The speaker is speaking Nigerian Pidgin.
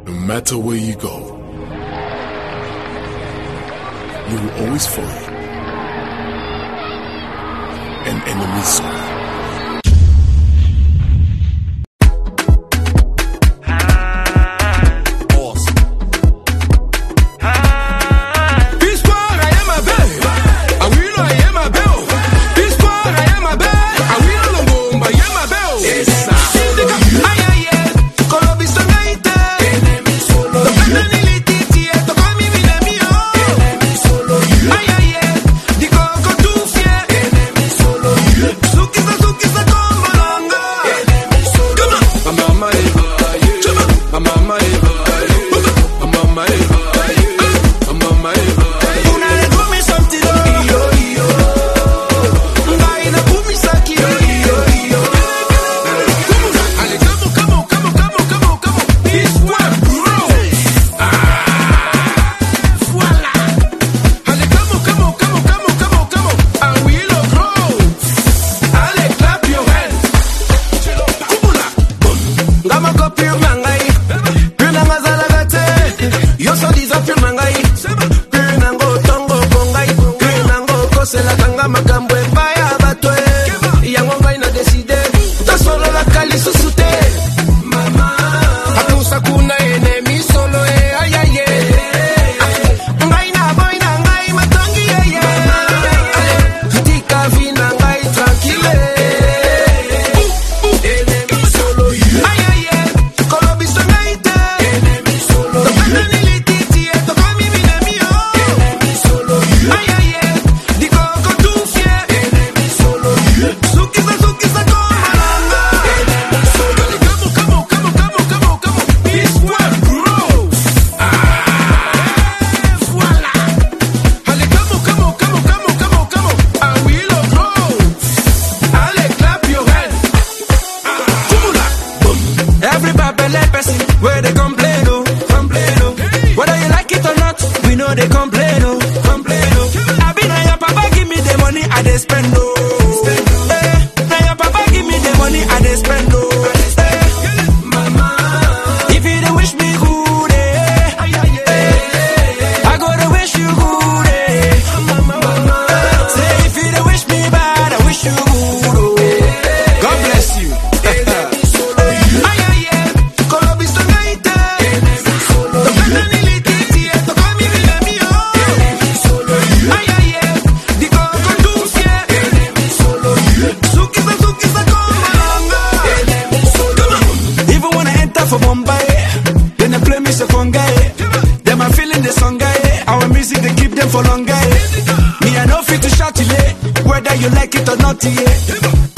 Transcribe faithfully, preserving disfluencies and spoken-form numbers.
No matter where you go, you will always find an enemy soul. Where they complain, oh, complain, oh. Whether you like it or not, we know they complain, oh, complain, oh. I be now your papa give me the money, I dey spend, oh. Eh, now your papa give me the money, I dey spend, oh. Eh, mama, if you dey wish me good, eh, I go to wish you good, eh. Mama, say if you dey wish me bad, I wish you good, oh. God bless you. For Bombay, then they play me so conga. Them are feeling the song guy. Our music they keep them for long guy. Me I know fit to shout it, whether you like it or not, yeah.